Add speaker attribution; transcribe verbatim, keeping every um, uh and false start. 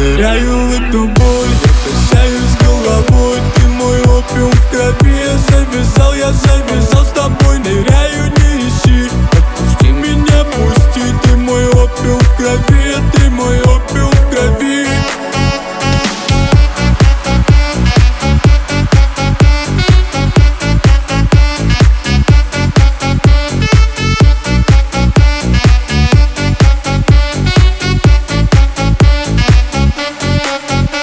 Speaker 1: ныряю в эту боль, я качаюсь головой. Ты мой опиум в крови, я завязал, я завязал.